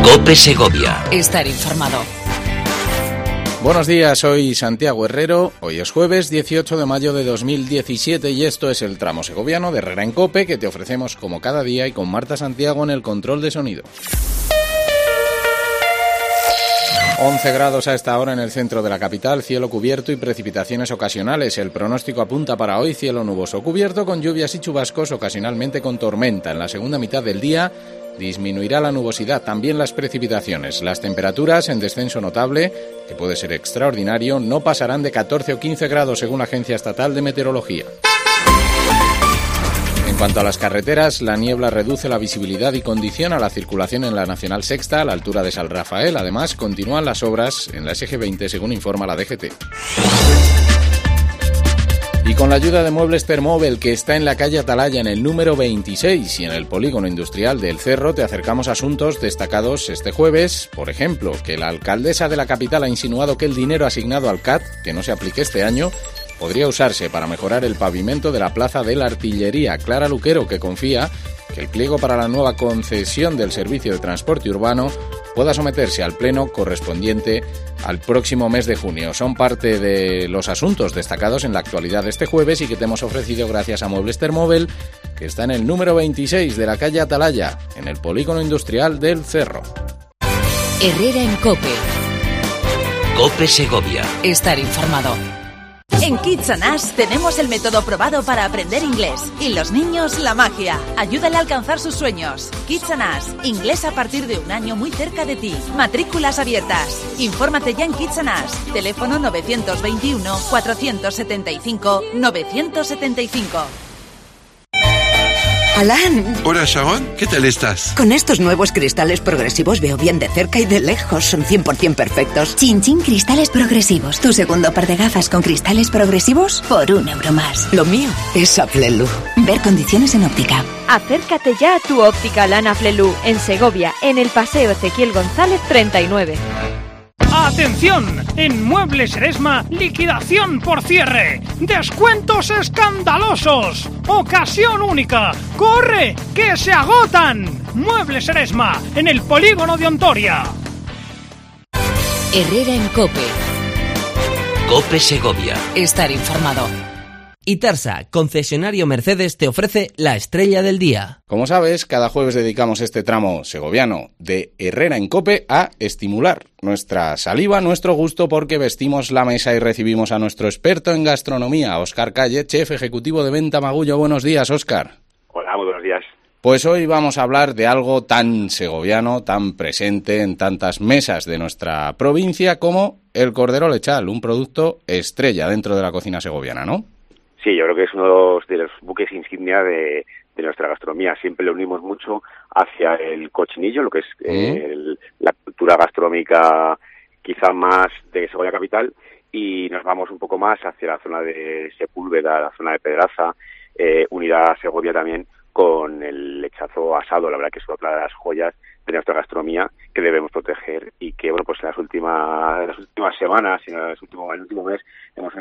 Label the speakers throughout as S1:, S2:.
S1: COPE Segovia.
S2: Estar informado.
S3: Buenos días, soy Santiago Herrero. Hoy es jueves 18 de mayo de 2017 y esto es el tramo segoviano de Herrera en COPE que te ofrecemos como cada día y con Marta Santiago en el control de sonido. 11 grados a esta hora en el centro de la capital, cielo cubierto y precipitaciones ocasionales. El pronóstico apunta para hoy cielo nuboso cubierto con lluvias y chubascos, ocasionalmente con tormenta. En la segunda mitad del día disminuirá la nubosidad, también las precipitaciones. Las temperaturas en descenso notable, que puede ser extraordinario, no pasarán de 14 o 15 grados según la Agencia Estatal de Meteorología. En cuanto a las carreteras, la niebla reduce la visibilidad y condiciona la circulación en la Nacional Sexta a la altura de San Rafael. Además, continúan las obras en la SG20, según informa la DGT. Y con la ayuda de Muebles Termóvel, que está en la calle Atalaya, en el número 26, y en el polígono industrial del Cerro, te acercamos a asuntos destacados este jueves. Por ejemplo, que la alcaldesa de la capital ha insinuado que el dinero asignado al CAT, que no se aplique este año, podría usarse para mejorar el pavimento de la Plaza de la Artillería. Clara Luquero, que confía que el pliego para la nueva concesión del servicio de transporte urbano pueda someterse al pleno correspondiente al próximo mes de junio. Son parte de los asuntos destacados en la actualidad de este jueves y que te hemos ofrecido gracias a Muebles Termóvel, que está en el número 26 de la calle Atalaya, en el polígono industrial del Cerro.
S2: Herrera en COPE.
S1: COPE Segovia.
S2: Estar informado.
S4: En Kids and Us tenemos el método probado para aprender inglés. Y los niños, la magia. Ayúdale a alcanzar sus sueños. Kids and Us. Inglés a partir de 1 año muy cerca de ti. Matrículas abiertas. Infórmate ya en Kids and Us. Teléfono 921-475-975.
S5: Alan.
S6: Hola, Sharon, ¿qué tal estás?
S5: Con estos nuevos cristales progresivos veo bien de cerca y de lejos. Son 100% perfectos.
S7: Chin Chin Cristales Progresivos. Tu segundo par de gafas con cristales progresivos por €1 más.
S5: Lo mío es Aflelu.
S7: Ver condiciones en óptica.
S8: Acércate ya a tu óptica Lana Flelu, en Segovia, en el Paseo Ezequiel González 39.
S9: ¡Atención! En Muebles Eresma, liquidación por cierre. ¡Descuentos escandalosos! ¡Ocasión única! ¡Corre, que se agotan! Muebles Eresma, en el polígono de Ontoria.
S2: Herrera en COPE.
S1: COPE Segovia.
S2: Estar informado.
S10: Itarsa, concesionario Mercedes, te ofrece la estrella del día.
S3: Como sabes, cada jueves dedicamos este tramo segoviano de Herrera en COPE a estimular nuestra saliva, nuestro gusto, porque vestimos la mesa y recibimos a nuestro experto en gastronomía, Óscar Calle, chef ejecutivo de Venta Magullo. Buenos días, Óscar.
S11: Hola, muy buenos días.
S3: Pues hoy vamos a hablar de algo tan segoviano, tan presente en tantas mesas de nuestra provincia como el cordero lechal, un producto estrella dentro de la cocina segoviana, ¿no?
S11: Sí, yo creo que es uno de los buques insignia de nuestra gastronomía. Siempre lo unimos mucho hacia el cochinillo, lo que es la cultura gastronómica quizá más de Segovia capital, y nos vamos un poco más hacia la zona de Sepúlveda, la zona de Pedraza, unida a Segovia también con el lechazo asado. La verdad que es otra de las joyas de nuestra gastronomía que debemos proteger y que, bueno, pues en las últimas semanas, en el último mes, hemos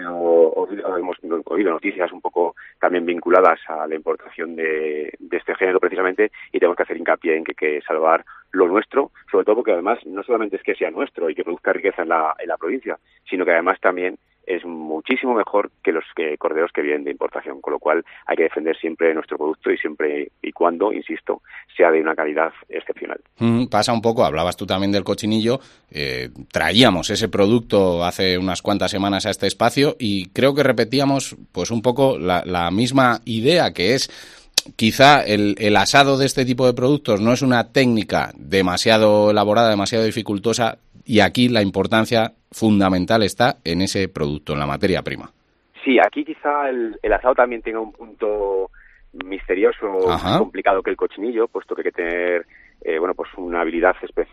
S11: oído noticias un poco también vinculadas a la importación de este género precisamente, y tenemos que hacer hincapié en que hay que salvar lo nuestro, sobre todo porque además no solamente es que sea nuestro y que produzca riqueza en la provincia, sino que además también es muchísimo mejor que los corderos que vienen de importación, con lo cual hay que defender siempre nuestro producto y siempre y cuando, insisto, sea de una calidad excepcional.
S3: Pasa un poco, hablabas tú también del cochinillo, traíamos ese producto hace unas cuantas semanas a este espacio y creo que repetíamos pues un poco la misma idea, que es quizá el asado de este tipo de productos no es una técnica demasiado elaborada, demasiado dificultosa, y aquí la importancia fundamental está en ese producto, en la materia prima.
S11: Sí, aquí quizá el asado también tenga un punto misterioso, más complicado que el cochinillo, puesto que hay que tener pues una habilidad especial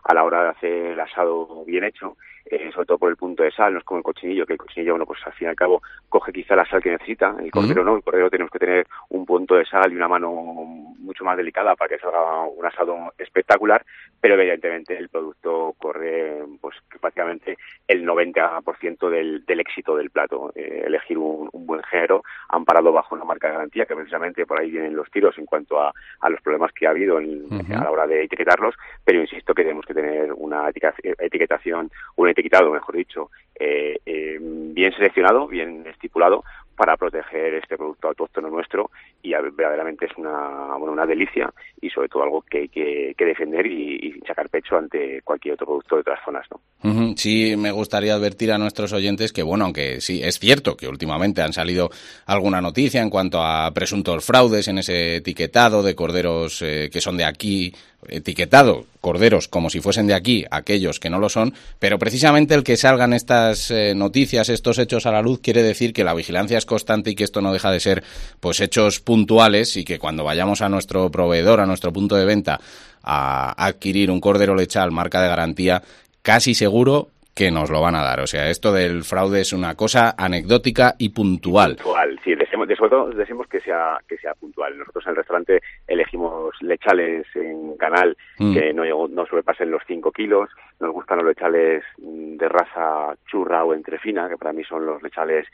S11: a la hora de hacer el asado bien hecho, sobre todo por el punto de sal. No es como el cochinillo, que el cochinillo, bueno, pues al fin y al cabo coge quizá la sal que necesita. El cordero no, el cordero tenemos que tener un punto de sal y una mano mucho más delicada para que salga un asado espectacular, pero evidentemente el producto corre pues prácticamente el 90% del éxito del plato. Elegir un buen género amparado bajo una marca de garantía, que precisamente por ahí vienen los tiros en cuanto a los problemas que ha habido a la hora de etiquetarlos, pero insisto que tenemos que tener una etiquetación, un etiquetado, mejor dicho, bien seleccionado, bien estipulado, para proteger este producto autóctono nuestro, y verdaderamente es una delicia, y sobre todo algo que hay que defender y sacar pecho ante cualquier otro producto de otras zonas, ¿no?
S3: Sí, me gustaría advertir a nuestros oyentes que, bueno, aunque sí, es cierto que últimamente han salido alguna noticia en cuanto a presuntos fraudes en ese etiquetado de corderos que son de aquí, etiquetado corderos como si fuesen de aquí, aquellos que no lo son, pero precisamente el que salgan estas noticias, estos hechos a la luz, quiere decir que la vigilancia es constante y que esto no deja de ser pues hechos puntuales, y que cuando vayamos a nuestro proveedor, a nuestro punto de venta, a adquirir un cordero lechal marca de garantía, casi seguro que nos lo van a dar. O sea, esto del fraude es una cosa anecdótica y puntual.
S11: Puntual, sí, deseamos que sea puntual. Nosotros en el restaurante elegimos lechales en canal que no sobrepasen los 5 kilos. Nos gustan los lechales de raza churra o entrefina, que para mí son los lechales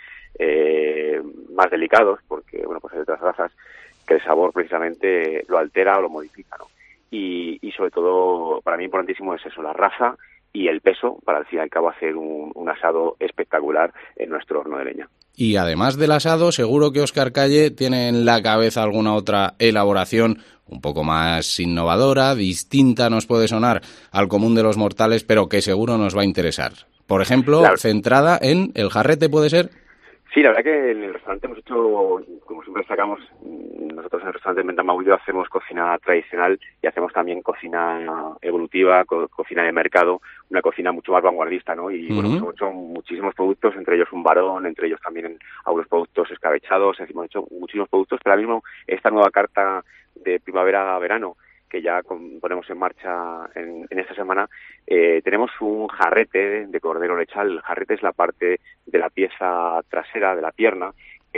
S11: más delicados, porque bueno, pues hay otras razas que el sabor precisamente lo altera o lo modifica, ¿no? Y sobre todo, para mí importantísimo es eso, la raza y el peso, para al fin y al cabo hacer un asado espectacular en nuestro horno de leña.
S3: Y además del asado, seguro que Óscar Calle tiene en la cabeza alguna otra elaboración un poco más innovadora, distinta, nos puede sonar al común de los mortales, pero que seguro nos va a interesar. Por ejemplo, centrada en el jarrete, ¿puede ser?
S11: Sí, la verdad que en el restaurante hemos hecho, como siempre destacamos, nosotros en el restaurante Mendamaullo hacemos cocina tradicional y hacemos también cocina evolutiva, cocina de mercado, una cocina mucho más vanguardista, ¿no? Y bueno, pues hemos hecho muchísimos productos, entre ellos un varón, entre ellos también algunos productos escabechados, hemos hecho muchísimos productos, pero ahora mismo esta nueva carta de primavera-verano que ya ponemos en marcha en esta semana, tenemos un jarrete de cordero lechal. El jarrete es la parte de la pieza trasera de la pierna,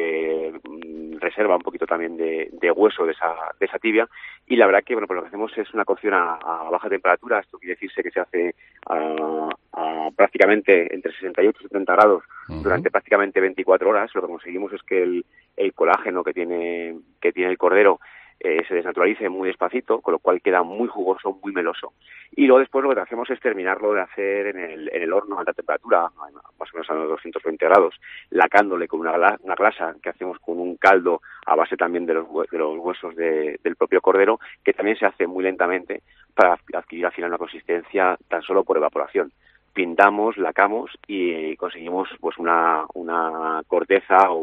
S11: reserva un poquito también de hueso de esa tibia, y la verdad que bueno, pues lo que hacemos es una cocción a baja temperatura. Esto quiere decirse que se hace a prácticamente entre 68 y 70 grados durante prácticamente 24 horas. Lo que conseguimos es que el colágeno que tiene el cordero se desnaturalice muy despacito, con lo cual queda muy jugoso, muy meloso. Y luego después lo que hacemos es terminarlo de hacer en el horno a alta temperatura, más o menos a los 220 grados, lacándole con una glasa que hacemos con un caldo a base también de los huesos del propio cordero, que también se hace muy lentamente para adquirir al final una consistencia tan solo por evaporación. Pintamos, lacamos y conseguimos pues una corteza o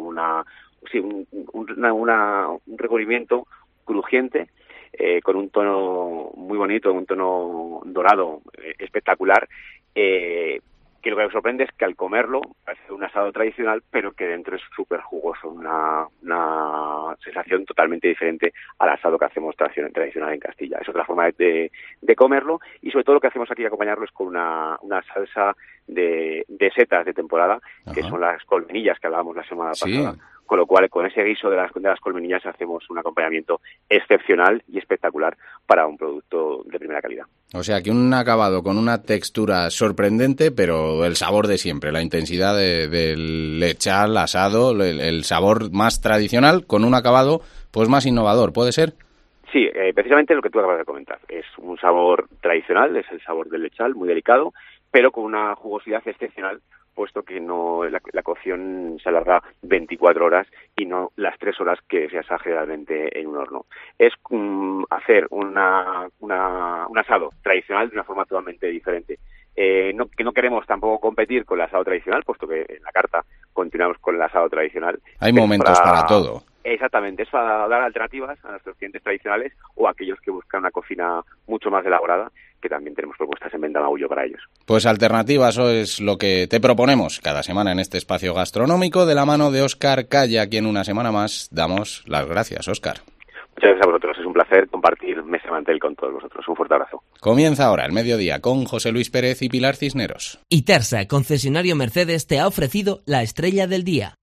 S11: un recubrimiento crujiente, con un tono muy bonito, un tono dorado espectacular, que lo que me sorprende es que al comerlo parece un asado tradicional, pero que dentro es súper jugoso, una sensación totalmente diferente al asado que hacemos tradicional en Castilla. Es otra forma de comerlo, y sobre todo lo que hacemos aquí acompañarlo es con una salsa de setas de temporada, que son las colmenillas que hablábamos la semana pasada. Con lo cual, con ese guiso de las colmenillas hacemos un acompañamiento excepcional y espectacular para un producto de primera calidad.
S3: O sea, que un acabado con una textura sorprendente, pero el sabor de siempre, la intensidad del lechal, asado, el sabor más tradicional, con un acabado pues más innovador, ¿puede ser?
S11: Sí, precisamente lo que tú acabas de comentar. Es un sabor tradicional, es el sabor del lechal, muy delicado, pero con una jugosidad excepcional, puesto que no la cocción se alarga 24 horas y no las 3 horas que se asa generalmente en un horno. Es hacer un asado tradicional de una forma totalmente diferente. Que no queremos tampoco competir con el asado tradicional, puesto que en la carta continuamos con el asado tradicional.
S3: Hay momentos para todo.
S11: Exactamente, es para dar alternativas a nuestros clientes tradicionales o a aquellos que buscan una cocina mucho más elaborada, que también tenemos propuestas en Mendamaullo para ellos.
S3: Pues alternativas, eso es lo que te proponemos cada semana en este espacio gastronómico, de la mano de Óscar Calle, a quien una semana más damos las gracias, Óscar.
S11: Muchas gracias a vosotros, es un placer compartir Mesa Mantel con todos vosotros. Un fuerte abrazo.
S3: Comienza ahora el mediodía con José Luis Pérez y Pilar Cisneros.
S10: Itersa, concesionario Mercedes, te ha ofrecido la estrella del día.